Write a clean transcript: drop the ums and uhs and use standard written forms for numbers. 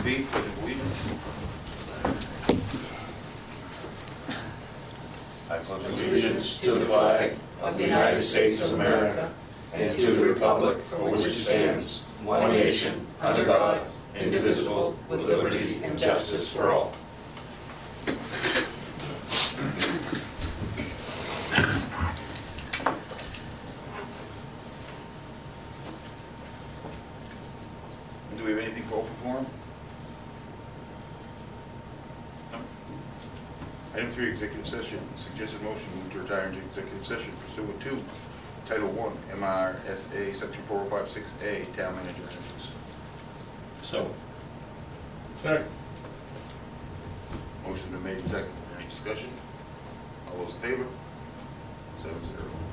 be, pledge of allegiance. I pledge Allegiance to the flag of the United States of America and to the republic for which it stands, one nation, under God, indivisible, with liberty and justice for all. Do we have anything for open forum? No. Item 3, executive session. Suggested motion move to retire into executive session pursuant to Title 1, MRSA, Section 4056A, Town Manager Interviews. So. Second. Motion been made and second. Any discussion? All those in favor? 7-0.